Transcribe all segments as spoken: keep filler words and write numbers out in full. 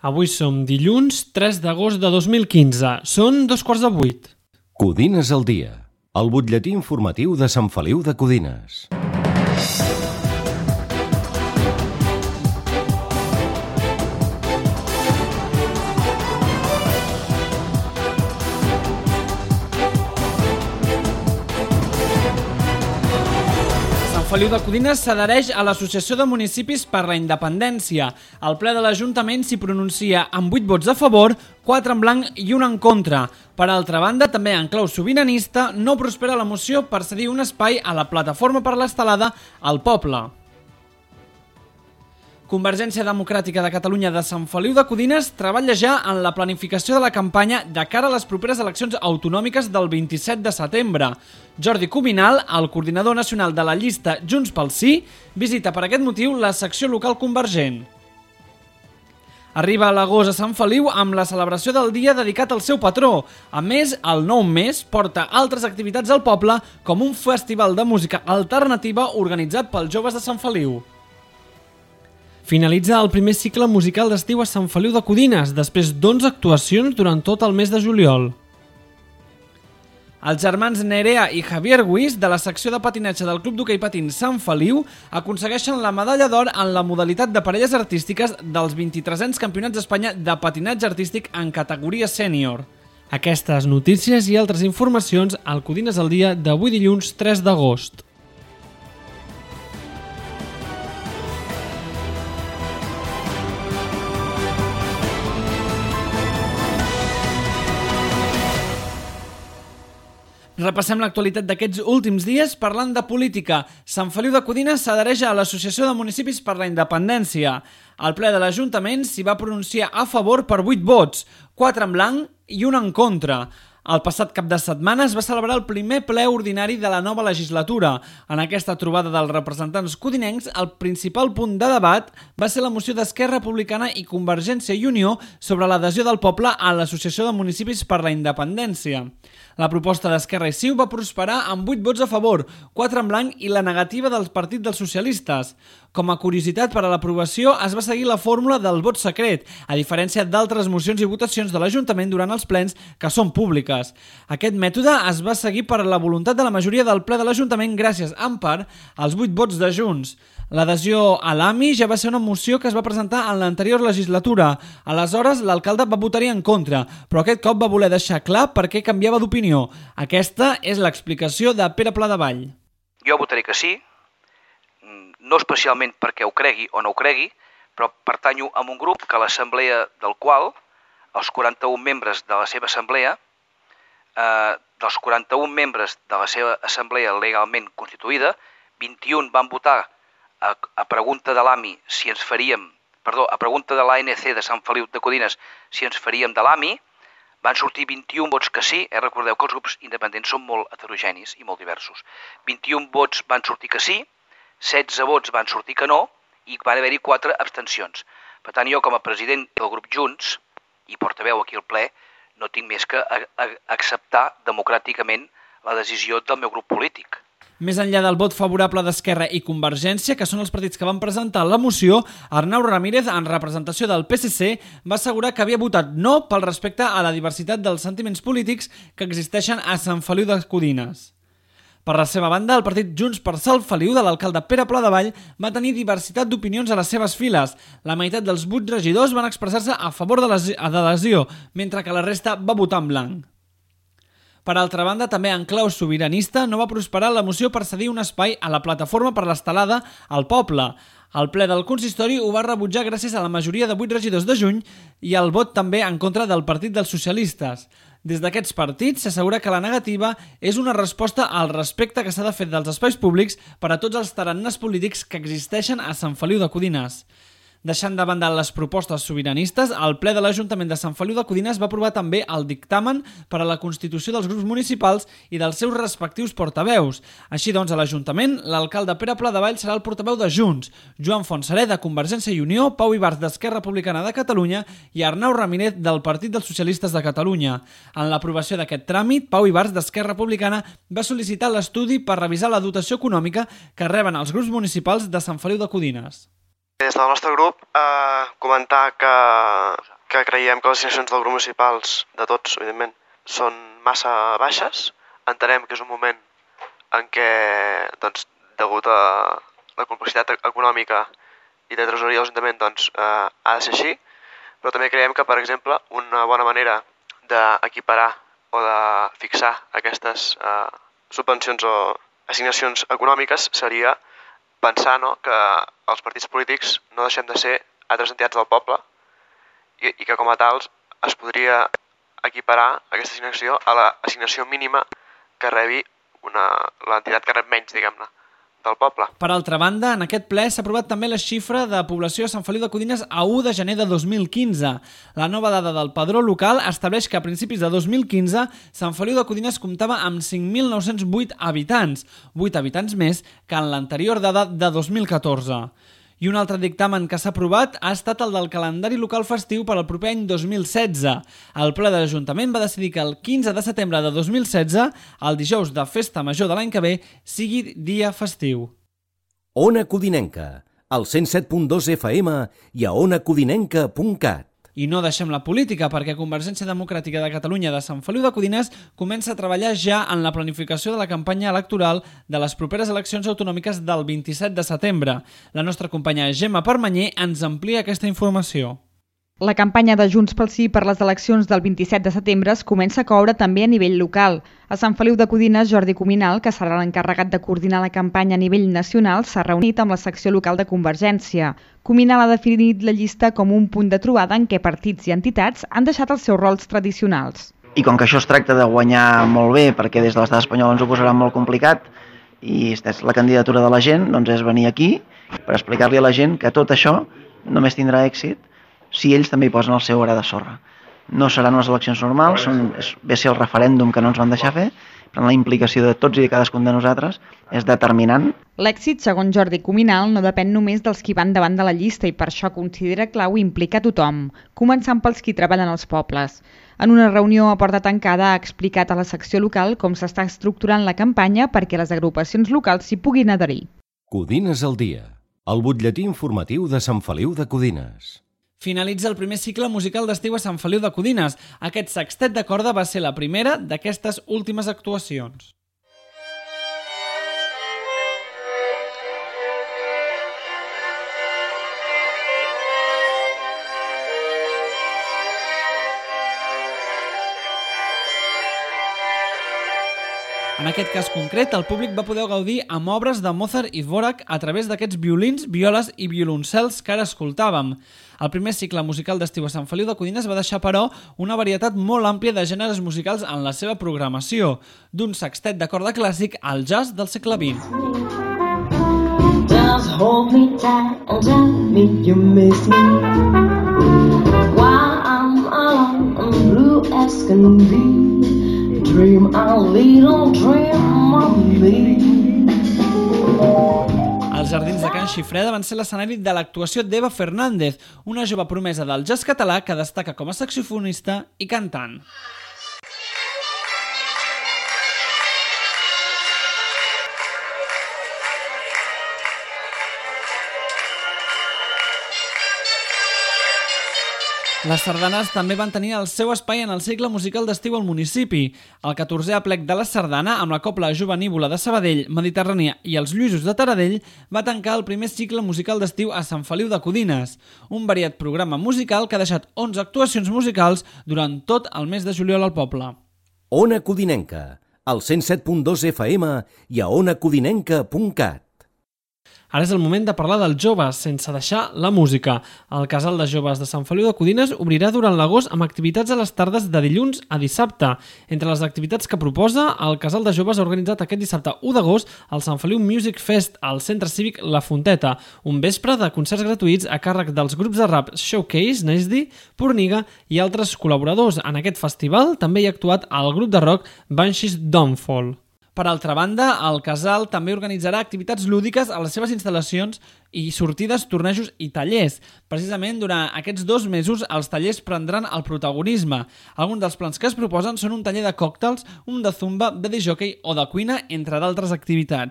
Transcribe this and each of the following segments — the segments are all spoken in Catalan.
Avui som dilluns tres d'agost de dos mil quinze. Són dos quarts de vuit. Codines al dia, el butlletí informatiu de Sant Feliu de Codines. Sant Feliu de Codines s'adhereix a l'Associació de Municipis per la Independència. El ple de l'Ajuntament s'hi pronuncia amb vuit vots a favor, quatre en blanc i un en contra. Per altra banda, també en clau sobiranista, no prospera la moció per cedir un espai a la Plataforma per l'Estelada al poble. Convergència Democràtica de Catalunya de Sant Feliu de Codines treballa ja en la planificació de la campanya de cara a les properes eleccions autonòmiques del vint-i-set de setembre. Jordi Cuminal, el coordinador nacional de la llista Junts pel Sí, visita per aquest motiu la secció local convergent. Arriba a l'agost a Sant Feliu amb la celebració del dia dedicat al seu patró. A més, el nou mes porta altres activitats al poble, com un festival de música alternativa organitzat pels joves de Sant Feliu. Finalitza el primer cicle musical d'estiu a Sant Feliu de Codines, després d'onze actuacions durant tot el mes de juliol. Els germans Nerea i Javier Guis, de la secció de patinatge del Club d'Hoquei Patins Sant Feliu, aconsegueixen la medalla d'or en la modalitat de parelles artístiques dels vint-i-tresens Campionats d'Espanya de patinatge artístic en categoria sènior. Aquestes notícies i altres informacions al Codines al dia d'avui dilluns tres d'agost. Repassem l'actualitat d'aquests últims dies parlant de política. Sant Feliu de Codines s'adhereix a l'Associació de Municipis per la Independència. El ple de l'Ajuntament s'hi va pronunciar a favor per vuit vots, quatre en blanc i un en contra. El passat cap de setmana es va celebrar el primer ple ordinari de la nova legislatura. En aquesta trobada dels representants codinencs, el principal punt de debat va ser la moció d'Esquerra Republicana i Convergència i Unió sobre l'adhesió del poble a l'Associació de Municipis per la Independència. La proposta d'Esquerra i Ciu va prosperar amb vuit vots a favor, quatre en blanc i la negativa del Partit dels Socialistes. Com a curiositat per a l'aprovació es va seguir la fórmula del vot secret, a diferència d'altres mocions i votacions de l'Ajuntament durant els plens que són públiques. Aquest mètode es va seguir per la voluntat de la majoria del ple de l'Ajuntament gràcies, en part, als vuit vots de Junts. L'adhesió a l'A M I ja va ser una moció que es va presentar en l'anterior legislatura. Aleshores, l'alcalde va votar-hi en contra, però aquest cop va voler deixar clar per què canviava d'opinió. Aquesta és l'explicació de Pere Pladevall. Jo votaré que sí, no especialment perquè ho cregui o no ho cregui, però pertanyo a un grup que l'assemblea del qual, els quaranta-un membres de la seva assemblea, eh, dels quaranta-un membres de la seva assemblea legalment constituïda, vint-i-un van votar a, a pregunta de l'A M I si ens faríem, perdó, a pregunta de l'A N C de Sant Feliu de Codines si ens faríem de l'A M I, van sortir vint-i-un vots que sí, eh, recordeu que els grups independents són molt heterogenis i molt diversos. vint-i-un vots van sortir que sí, setze vots van sortir que no i van haver-hi quatre abstencions. Per tant, jo com a president del grup Junts i portaveu aquí al ple, no tinc més que a, a, acceptar democràticament la decisió del meu grup polític. Més enllà del vot favorable d'Esquerra i Convergència, que són els partits que van presentar la moció, Arnau Ramírez, en representació del P S C, va assegurar que havia votat no pel respecte a la diversitat dels sentiments polítics que existeixen a Sant Feliu de Codines. Per la seva banda, el partit Junts per Sant Feliu de l'alcalde Pere Pladevall va tenir diversitat d'opinions a les seves files. La meitat dels vuit regidors van expressar-se a favor de l'adhesió, mentre que la resta va votar en blanc. Per altra banda, també en clau sobiranista no va prosperar la moció per cedir un espai a la Plataforma per l'Estelada al poble. El ple del consistori ho va rebutjar gràcies a la majoria de vuit regidors de Juny i el vot també en contra del Partit dels Socialistes. Des d'aquests partits s'assegura que la negativa és una resposta al respecte que s'ha de fer dels espais públics per a tots els taranners polítics que existeixen a Sant Feliu de Codines. Deixant de banda les propostes sobiranistes, el ple de l'Ajuntament de Sant Feliu de Codines va aprovar també el dictamen per a la constitució dels grups municipals i dels seus respectius portaveus. Així doncs, a l'Ajuntament, l'alcalde Pere Pladevall serà el portaveu de Junts, Joan Fontserè de Convergència i Unió, Pau Ibars d'Esquerra Republicana de Catalunya i Arnau Ramírez del Partit dels Socialistes de Catalunya. En l'aprovació d'aquest tràmit, Pau Ibars d'Esquerra Republicana va sol·licitar l'estudi per revisar la dotació econòmica que reben els grups municipals de Sant Feliu de Codines. Des del nostre grup, eh, comentar que, que creiem que les assignacions del grup municipals, de tots, evidentment, són massa baixes. Entenem que és un moment en què, doncs, degut a la complexitat econòmica i de tresoreria de l'Ajuntament, doncs, eh, ha de ser així, però també creiem que, per exemple, una bona manera d'equiparar o de fixar aquestes eh, subvencions o assignacions econòmiques seria pensar, no, que els partits polítics no deixem de ser altres entitats del poble i, i que com a tals es podria equiparar aquesta assignació a l'assignació mínima que rebi una, l'entitat que rep menys, diguem-ne, del poble. Per altra banda, en aquest ple s'ha aprovat també la xifra de població a Sant Feliu de Codines a u de gener de dos mil quinze. La nova dada del padró local estableix que a principis de dos mil quinze Sant Feliu de Codines comptava amb cinc mil nou-cents vuit habitants, vuit habitants més que en l'anterior dada de dos mil catorze. I un altre dictamen que s'ha aprovat ha estat el del calendari local festiu per al proper any dos mil setze. El ple de l'Ajuntament va decidir que el quinze de setembre de dos mil setze, el dijous de festa major de l'any que ve, sigui dia festiu. Ona Codinenca, al cent set punt dos F M i a ona codinenca punt cat. I no deixem la política, perquè Convergència Democràtica de Catalunya de Sant Feliu de Codines comença a treballar ja en la planificació de la campanya electoral de les properes eleccions autonòmiques del vint-i-set de setembre. La nostra companya Gemma Permanyer ens amplia aquesta informació. La campanya de Junts pel Sí per les eleccions del vint-i-set de setembre es comença a coure també a nivell local. A Sant Feliu de Codines, Jordi Cuminal, que serà l'encarregat de coordinar la campanya a nivell nacional, s'ha reunit amb la secció local de Convergència. Cuminal ha definit la llista com un punt de trobada en què partits i entitats han deixat els seus rols tradicionals. I com que això es tracta de guanyar molt bé, perquè des de l'estat espanyol ens ho posarà molt complicat, i és la candidatura de la gent, doncs és venir aquí per explicar-li a la gent que tot això només tindrà èxit si ells també hi posen el seu gra de sorra. No seran unes eleccions normals, són, és, ve a ser el referèndum que no ens van deixar fer, però la implicació de tots i de cadascun de nosaltres és determinant. L'èxit, segons Jordi Cuminal, no depèn només dels qui van davant de la llista i per això considera clau implicar tothom, començant pels qui treballen als pobles. En una reunió a porta tancada ha explicat a la secció local com s'està estructurant la campanya perquè les agrupacions locals s'hi puguin adherir. Codines al dia, el butlletí informatiu de Sant Feliu de Codines. Finalitza el primer cicle musical d'estiu a Sant Feliu de Codines. Aquest sextet de corda va ser la primera d'aquestes últimes actuacions. En aquest cas concret, el públic va poder gaudir amb obres de Mozart i Dvorak a través d'aquests violins, violes i violoncels que ara escoltàvem. El primer cicle musical d'estiu a Sant Feliu de Codines va deixar, però, una varietat molt àmplia de gèneres musicals en la seva programació, d'un sextet de corda clàssic al jazz del segle vint. Just hold me tight and tell me you miss me while I'm alone and blue as can be. Dream a little dream of me. Els Jardins de Can Xifreda van ser l'escenari de l'actuació d'Eva Fernández, una jove promesa del jazz català que destaca com a saxofonista i cantant. Les sardanes també van tenir el seu espai en el cicle musical d'estiu al municipi. El catorzè aplec de la sardana, amb la Cobla Jovenívola de Sabadell, Mediterrània i els Lluïsos de Taradell, va tancar el primer cicle musical d'estiu a Sant Feliu de Codines, un variat programa musical que ha deixat onze actuacions musicals durant tot el mes de juliol al poble. Ona Codinenca, al cent set punt dos F M i a ona codinenca punt cat. Ara és el moment de parlar dels joves, sense deixar la música. El Casal de Joves de Sant Feliu de Codines obrirà durant l'agost amb activitats a les tardes de dilluns a dissabte. Entre les activitats que proposa, el Casal de Joves ha organitzat aquest dissabte u d'agost el Sant Feliu Music Fest al Centre Cívic La Fonteta, un vespre de concerts gratuïts a càrrec dels grups de rap Showcase, Nesdi, Porniga i altres col·laboradors. En aquest festival també hi ha actuat el grup de rock Banshees Downfall. Per altra banda, el Casal també organitzarà activitats lúdiques a les seves instal·lacions i sortides, tornejos i tallers. Precisament durant aquests dos mesos els tallers prendran el protagonisme. Alguns dels plans que es proposen són un taller de còctels, un de zumba, de discjòquei o de cuina, entre d'altres activitats.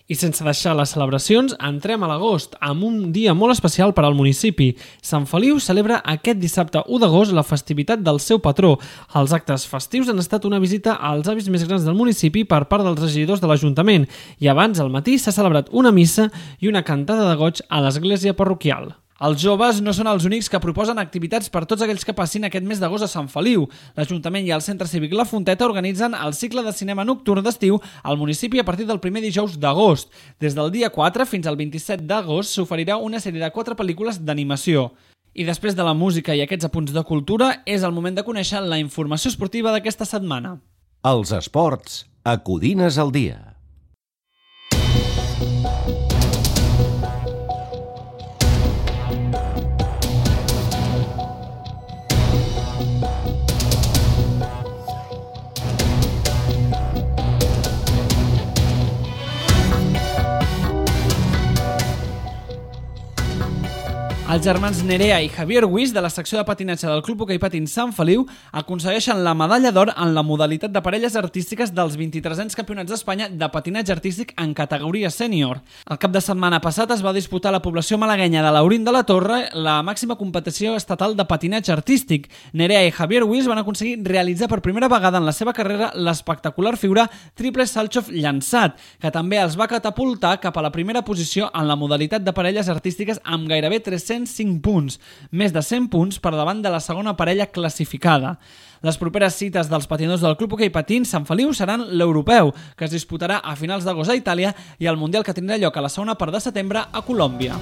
I sense deixar les celebracions, entrem a l'agost, amb un dia molt especial per al municipi. Sant Feliu celebra aquest dissabte u d'agost la festivitat del seu patró. Els actes festius han estat una visita als avis més grans del municipi per part dels regidors de l'Ajuntament i abans, al matí, s'ha celebrat una missa i una cantada de goig a l'església parroquial. Els joves no són els únics que proposen activitats per tots aquells que passin aquest mes d'agost a Sant Feliu. L'Ajuntament i el Centre Cívic La Fonteta organitzen el cicle de cinema nocturn d'estiu al municipi a partir del primer dijous d'agost. Des del dia quatre fins al vint-i-set d'agost s'oferirà una sèrie de quatre pel·lícules d'animació. I després de la música i aquests apunts de cultura, és el moment de conèixer la informació esportiva d'aquesta setmana. Els esports a Codines al dia. Els germans Nerea i Javier Ruiz, de la secció de patinatge del Club Hoquei Patins Sant Feliu, aconsegueixen la medalla d'or en la modalitat de parelles artístiques dels vint-i-tresens Campionats d'Espanya de patinatge artístic en categoria sènior. El cap de setmana passat es va disputar a la població malaguenya de Laurín de la Torre la màxima competició estatal de patinatge artístic. Nerea i Javier Ruiz van aconseguir realitzar per primera vegada en la seva carrera l'espectacular figura triple salchow llançat, que també els va catapultar cap a la primera posició en la modalitat de parelles artístiques amb gairebé tres-cents cinc punts, més de cent punts per davant de la segona parella classificada. Les properes cites dels patinadors del Club Hoquei Patins Sant Feliu seran l'Europeu, que es disputarà a finals d'agost a Itàlia, i el Mundial, que tindrà lloc a la segona part de setembre a Colòmbia.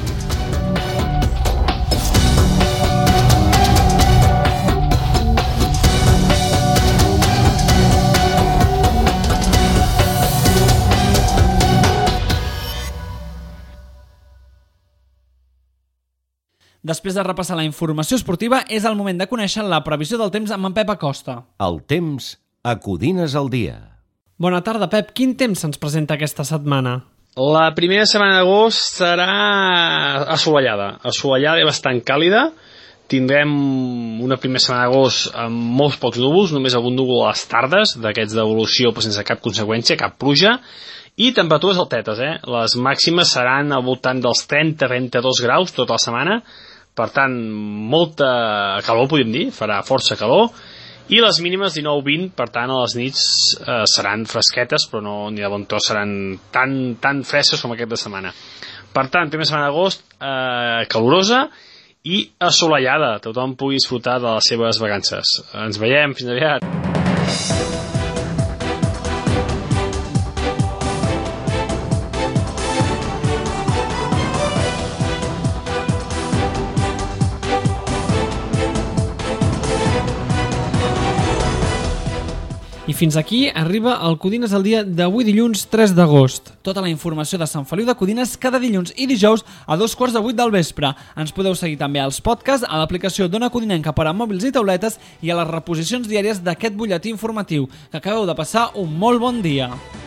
Després de repassar la informació esportiva, és el moment de conèixer la previsió del temps amb en Pep Acosta. El temps a Codines al dia. Bona tarda, Pep. Quin temps se'ns presenta aquesta setmana? La primera setmana d'agost serà assolellada, assolellada i bastant càlida. Tindrem una primera setmana d'agost amb molts pocs núvols, només algun núvol a les tardes, d'aquests d'evolució però sense cap conseqüència, cap pluja, i temperatures altetes, eh? Les màximes seran al voltant dels trenta a trenta-dos graus tota la setmana, per tant, molta calor, podríem dir, farà força calor, i les mínimes dinou a vint, per tant, a les nits eh, seran fresquetes, però no ni de bon tros seran tan, tan fresques com aquesta setmana. Per tant, primera setmana d'agost eh, calorosa i assolellada, tothom pugui disfrutar de les seves vacances. Ens veiem, fins aviat! I fins aquí arriba el Codines al dia d'avui dilluns tres d'agost. Tota la informació de Sant Feliu de Codines cada dilluns i dijous a dos quarts de vuit del vespre. Ens podeu seguir també als podcasts, a l'aplicació d'Ona Codinenca per a mòbils i tauletes i a les reposicions diàries d'aquest butlletí informatiu. Que acabeu de passar un molt bon dia.